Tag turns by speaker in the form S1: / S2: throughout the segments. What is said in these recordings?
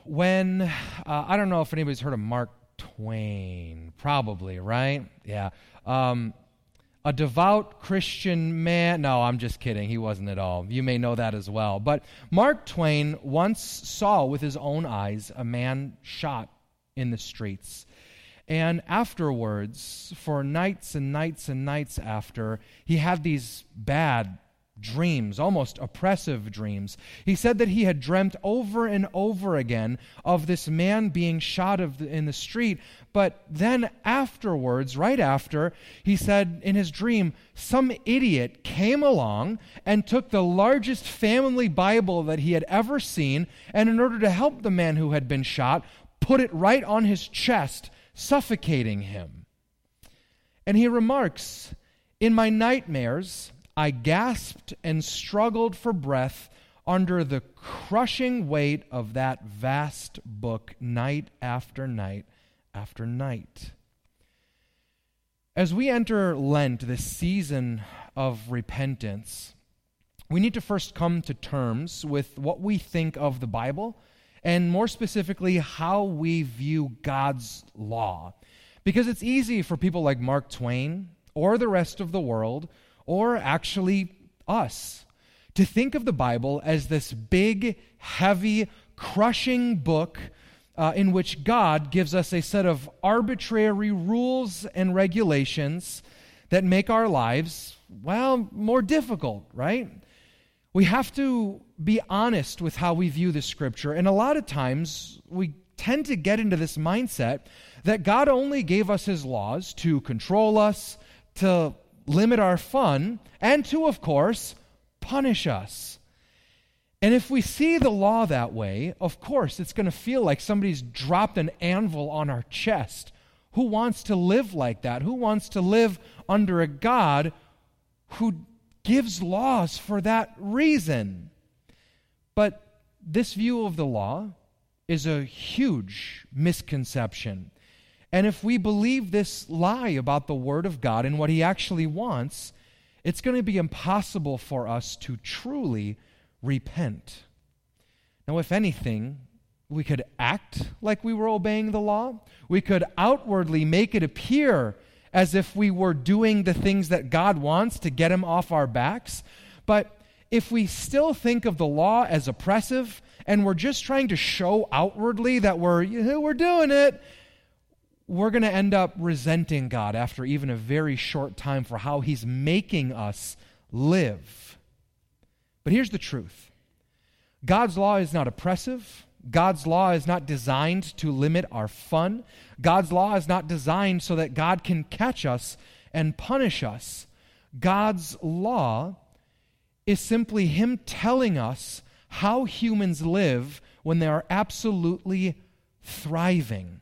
S1: When, I don't know if anybody's heard of Mark Twain, probably, right? Yeah. A devout Christian man. No, I'm just kidding. He wasn't at all. You may know that as well. But Mark Twain once saw with his own eyes a man shot in the streets. And afterwards, for nights and nights and nights after, he had these bad dreams, almost oppressive dreams. He said that he had dreamt over and over again of this man being shot in the street, but then afterwards, right after, he said in his dream, some idiot came along and took the largest family Bible that he had ever seen, and in order to help the man who had been shot, put it right on his chest, suffocating him. And he remarks, in my nightmares, I gasped and struggled for breath under the crushing weight of that vast book night after night after night. As we enter Lent, this season of repentance, we need to first come to terms with what we think of the Bible, and more specifically, how we view God's law. Because it's easy for people like Mark Twain or the rest of the world, or actually us, to think of the Bible as this big, heavy, crushing book in which God gives us a set of arbitrary rules and regulations that make our lives, well, more difficult, right? We have to be honest with how we view the Scripture, and a lot of times we tend to get into this mindset that God only gave us His laws to control us, to limit our fun, and to, of course, punish us. And if we see the law that way, of course, it's going to feel like somebody's dropped an anvil on our chest. Who wants to live like that? Who wants to live under a God who gives laws for that reason? But this view of the law is a huge misconception. And if we believe this lie about the Word of God and what He actually wants, it's going to be impossible for us to truly repent. Now, if anything, we could act like we were obeying the law. We could outwardly make it appear as if we were doing the things that God wants to get Him off our backs. But if we still think of the law as oppressive and we're just trying to show outwardly that we're doing it, we're going to end up resenting God after even a very short time for how He's making us live. But here's the truth. God's law is not oppressive. God's law is not designed to limit our fun. God's law is not designed so that God can catch us and punish us. God's law is simply Him telling us how humans live when they are absolutely thriving.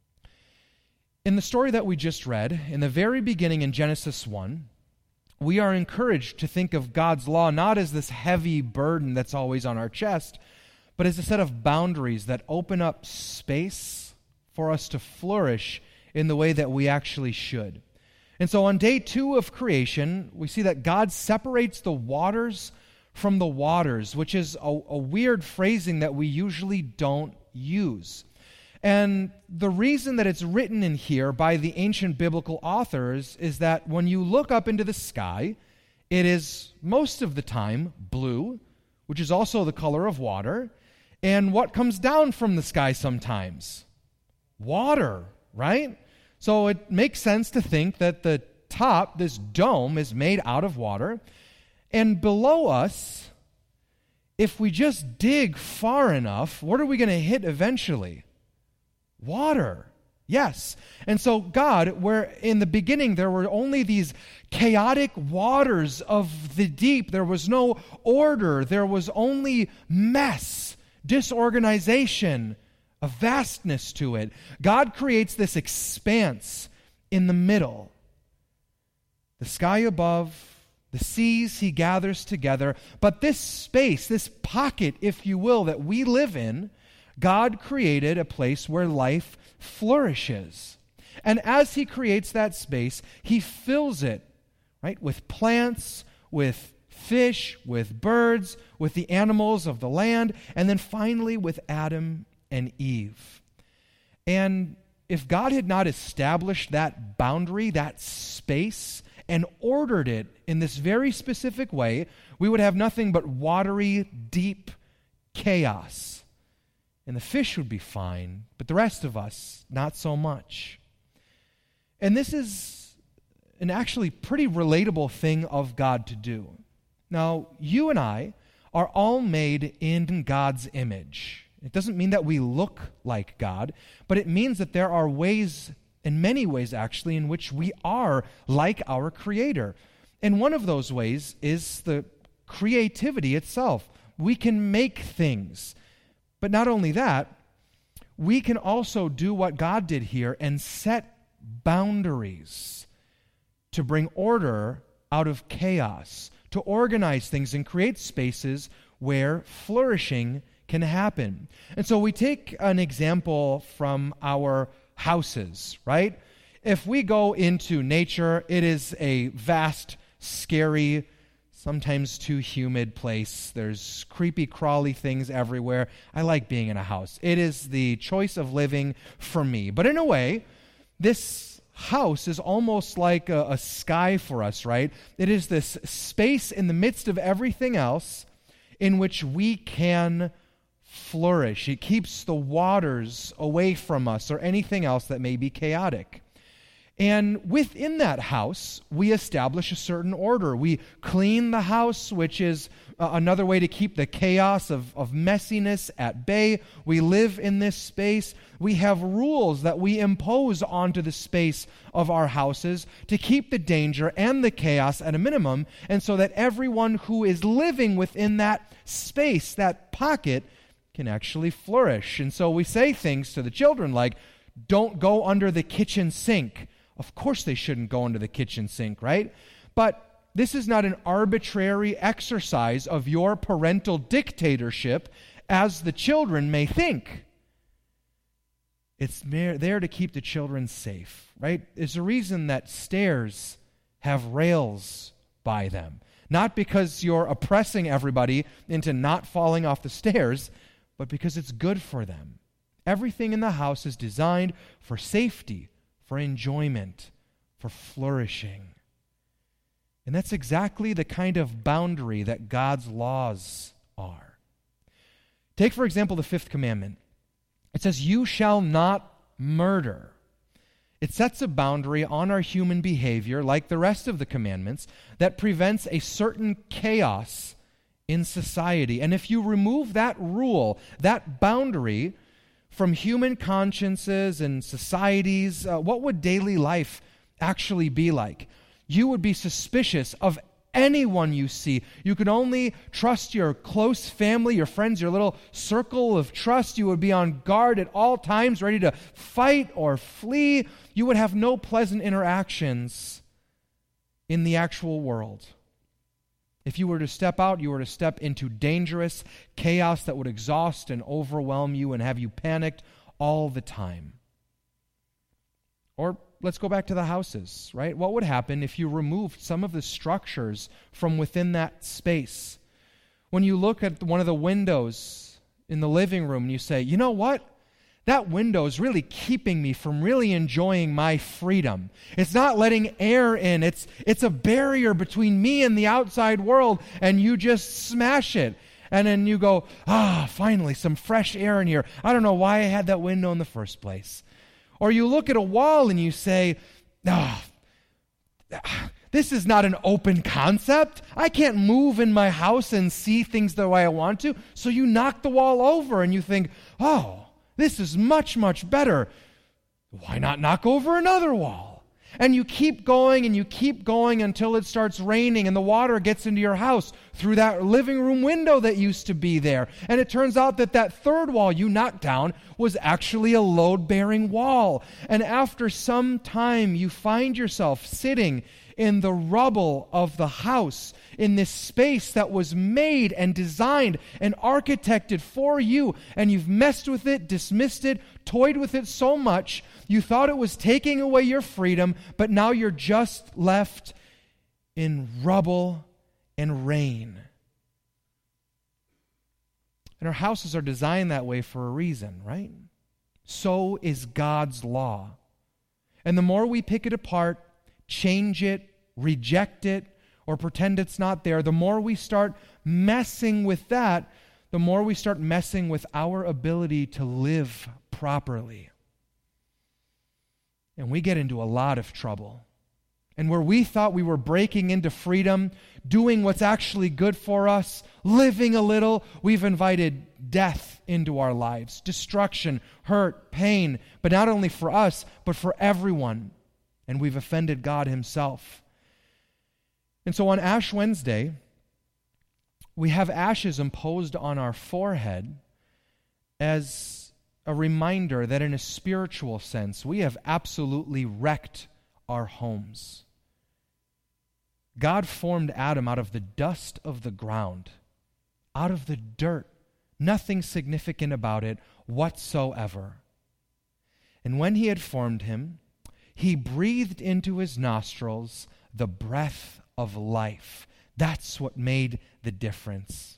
S1: In the story that we just read, in the very beginning in Genesis 1, we are encouraged to think of God's law not as this heavy burden that's always on our chest, but as a set of boundaries that open up space for us to flourish in the way that we actually should. And so on day 2 of creation, we see that God separates the waters from the waters, which is a weird phrasing that we usually don't use. And the reason that it's written in here by the ancient biblical authors is that when you look up into the sky, it is most of the time blue, which is also the color of water. And what comes down from the sky sometimes? Water, right? So it makes sense to think that the top, this dome, is made out of water. And below us, if we just dig far enough, what are we going to hit eventually? Water. Yes. And so God, where in the beginning there were only these chaotic waters of the deep, there was no order, there was only mess, disorganization, a vastness to it. God creates this expanse in the middle. The sky above, the seas He gathers together, but this space, this pocket, if you will, that we live in, God created a place where life flourishes. And as He creates that space, He fills it, right, with plants, with fish, with birds, with the animals of the land, and then finally with Adam and Eve. And if God had not established that boundary, that space, and ordered it in this very specific way, we would have nothing but watery, deep chaos. And the fish would be fine, but the rest of us, not so much. And this is an actually pretty relatable thing of God to do. Now, you and I are all made in God's image. It doesn't mean that we look like God, but it means that there are ways, in many ways actually, in which we are like our Creator. And one of those ways is the creativity itself. We can make things. But not only that, we can also do what God did here and set boundaries to bring order out of chaos, to organize things and create spaces where flourishing can happen. And so we take an example from our houses, right? If we go into nature, it is a vast, scary, sometimes too humid place. There's creepy, crawly things everywhere. I like being in a house. It is the choice of living for me. But in a way, this house is almost like a sky for us, right? It is this space in the midst of everything else in which we can flourish. It keeps the waters away from us or anything else that may be chaotic. And within that house, we establish a certain order. We clean the house, which is another way to keep the chaos of messiness at bay. We live in this space. We have rules that we impose onto the space of our houses to keep the danger and the chaos at a minimum, and so that everyone who is living within that space, that pocket, can actually flourish. And so we say things to the children like, don't go under the kitchen sink. Of course they shouldn't go into the kitchen sink, right? But this is not an arbitrary exercise of your parental dictatorship as the children may think. It's there to keep the children safe, right? There's a reason that stairs have rails by them. Not because you're oppressing everybody into not falling off the stairs, but because it's good for them. Everything in the house is designed for safety, for enjoyment, for flourishing. And that's exactly the kind of boundary that God's laws are. Take, for example, the fifth commandment. It says, "You shall not murder." It sets a boundary on our human behavior, like the rest of the commandments, that prevents a certain chaos in society. And if you remove that rule, that boundary, from human consciences and societies, what would daily life actually be like? You would be suspicious of anyone you see. You could only trust your close family, your friends, your little circle of trust. You would be on guard at all times, ready to fight or flee. You would have no pleasant interactions in the actual world. If you were to step out, you were to step into dangerous chaos that would exhaust and overwhelm you and have you panicked all the time. Or let's go back to the houses, right? What would happen if you removed some of the structures from within that space? When you look at one of the windows in the living room and you say, you know what? That window is really keeping me from really enjoying my freedom. It's not letting air in. It's a barrier between me and the outside world, and you just smash it. And then you go, finally, some fresh air in here. I don't know why I had that window in the first place. Or you look at a wall and you say, this is not an open concept. I can't move in my house and see things the way I want to. So you knock the wall over and you think, this is much, much better. Why not knock over another wall? And you keep going and you keep going until it starts raining and the water gets into your house through that living room window that used to be there. And it turns out that third wall you knocked down was actually a load-bearing wall. And after some time, you find yourself sitting in the rubble of the house, in this space that was made and designed and architected for you, and you've messed with it, dismissed it, toyed with it so much, you thought it was taking away your freedom, but now you're just left in rubble and rain. And our houses are designed that way for a reason, right? So is God's law. And the more we pick it apart, change it, reject it, or pretend it's not there, the more we start messing with that, the more we start messing with our ability to live properly. And we get into a lot of trouble. And where we thought we were breaking into freedom, doing what's actually good for us, living a little, we've invited death into our lives, destruction, hurt, pain, but not only for us, but for everyone. And we've offended God Himself. And so on Ash Wednesday, we have ashes imposed on our forehead as a reminder that in a spiritual sense, we have absolutely wrecked our homes. God formed Adam out of the dust of the ground, out of the dirt. Nothing significant about it whatsoever. And when He had formed him, He breathed into his nostrils the breath of life. That's what made the difference.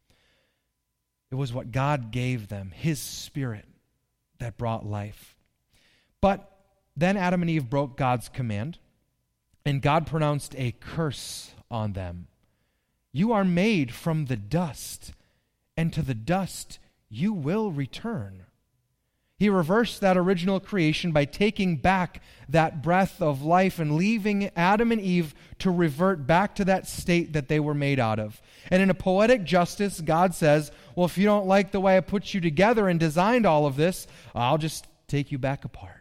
S1: It was what God gave them, His Spirit, that brought life. But then Adam and Eve broke God's command, and God pronounced a curse on them. You are made from the dust, and to the dust you will return. He reversed that original creation by taking back that breath of life and leaving Adam and Eve to revert back to that state that they were made out of. And in a poetic justice, God says, well, if you don't like the way I put you together and designed all of this, I'll just take you back apart.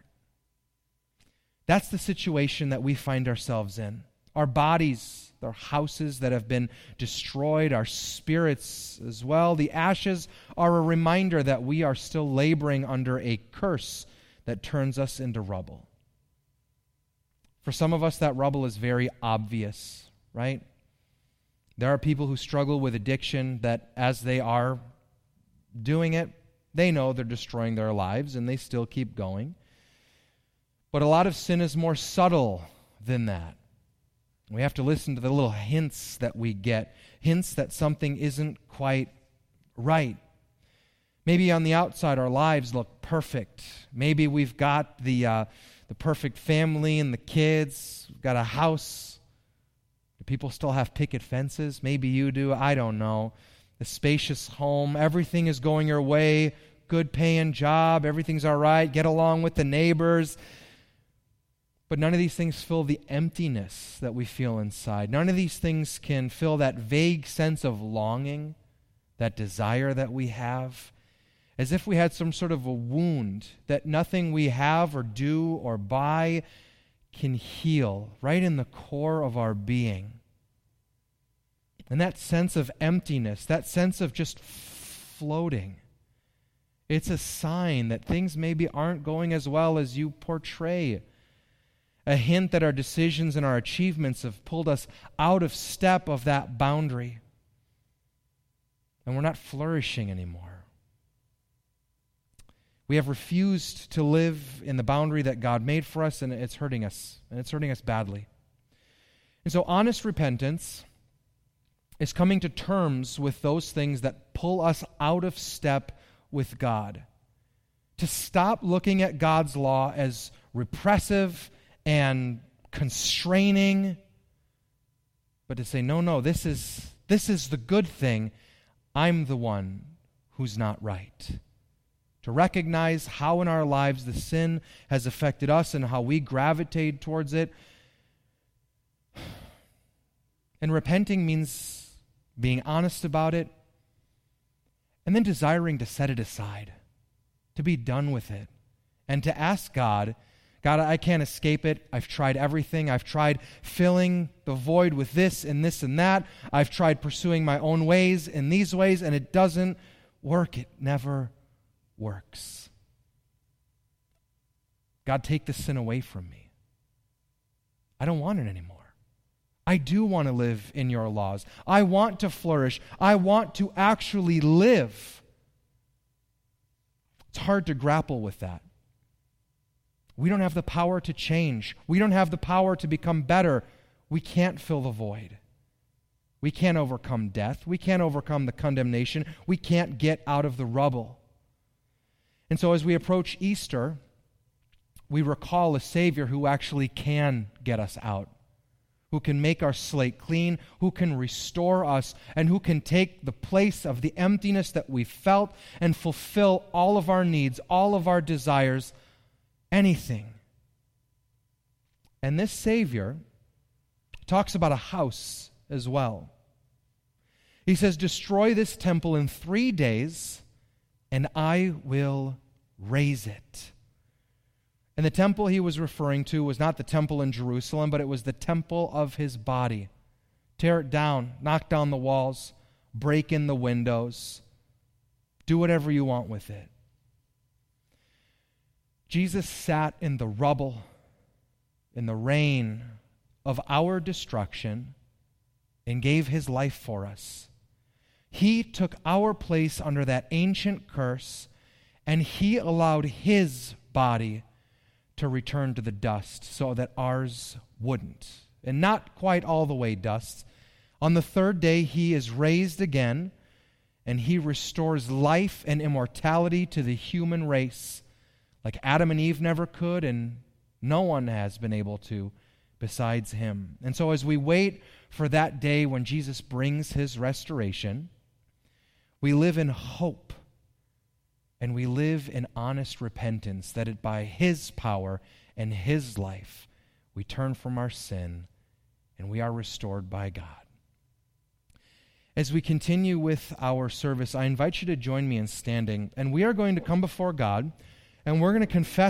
S1: That's the situation that we find ourselves in. Our bodies, our houses that have been destroyed, our spirits as well. The ashes are a reminder that we are still laboring under a curse that turns us into rubble. For some of us, that rubble is very obvious, right? There are people who struggle with addiction that as they are doing it, they know they're destroying their lives and they still keep going. But a lot of sin is more subtle than that. We have to listen to the little hints that we get, hints that something isn't quite right. Maybe on the outside our lives look perfect. Maybe we've got the perfect family and the kids. We've got a house. Do people still have picket fences? Maybe you do. I don't know. A spacious home. Everything is going your way. Good paying job. Everything's all right. Get along with the neighbors. But none of these things fill the emptiness that we feel inside. None of these things can fill that vague sense of longing, that desire that we have, as if we had some sort of a wound that nothing we have or do or buy can heal right in the core of our being. And that sense of emptiness, that sense of just floating, it's a sign that things maybe aren't going as well as you portray. A hint that our decisions and our achievements have pulled us out of step of that boundary. And we're not flourishing anymore. We have refused to live in the boundary that God made for us, and it's hurting us. And it's hurting us badly. And so honest repentance is coming to terms with those things that pull us out of step with God. To stop looking at God's law as repressive and constraining, but to say, no, this is the good thing. I'm the one who's not right. To recognize how in our lives the sin has affected us and how we gravitate towards it. And repenting means being honest about it and then desiring to set it aside, to be done with it, and to ask God, I can't escape it. I've tried everything. I've tried filling the void with this and this and that. I've tried pursuing my own ways in these ways, and it doesn't work. It never works. God, take this sin away from me. I don't want it anymore. I do want to live in your laws. I want to flourish. I want to actually live. It's hard to grapple with that. We don't have the power to change. We don't have the power to become better. We can't fill the void. We can't overcome death. We can't overcome the condemnation. We can't get out of the rubble. And so as we approach Easter, we recall a Savior who actually can get us out, who can make our slate clean, who can restore us, and who can take the place of the emptiness that we felt and fulfill all of our needs, all of our desires, anything. And this Savior talks about a house as well. He says, "Destroy this temple in 3 days, and I will raise it." And the temple he was referring to was not the temple in Jerusalem, but it was the temple of his body. Tear it down, knock down the walls, break in the windows, do whatever you want with it. Jesus sat in the rubble, in the rain of our destruction, and gave his life for us. He took our place under that ancient curse, and he allowed his body to return to the dust so that ours wouldn't. And not quite all the way dust. On the third day, he is raised again, and he restores life and immortality to the human race, like Adam and Eve never could, and no one has been able to besides him. And so as we wait for that day when Jesus brings his restoration, we live in hope, and we live in honest repentance that it by his power and his life we turn from our sin and we are restored by God. As we continue with our service, I invite you to join me in standing, and we are going to come before God, and we're going to confess